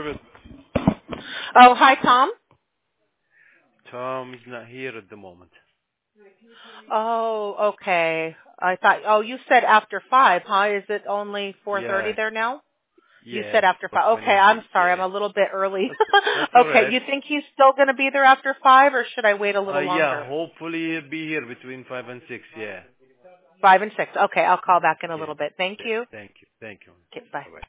service. Oh, hi, Tom. Tom is not here at the moment. Oh, okay. I thought. Oh, you said after 5, huh? Is it only 4:30 Yeah, there now? You yeah, said after 5. Okay, 4:26. I'm sorry. I'm Yeah, a little bit early. that's all Okay, right. you think he's still going to be there after 5, or should I wait a little Yeah, longer? hopefully he'll be here between 5 and 6. Yeah, 5 and 6. Okay, I'll call back in a yeah. little bit. Thank you. Thank you. Thank you. Okay, bye. Bye bye.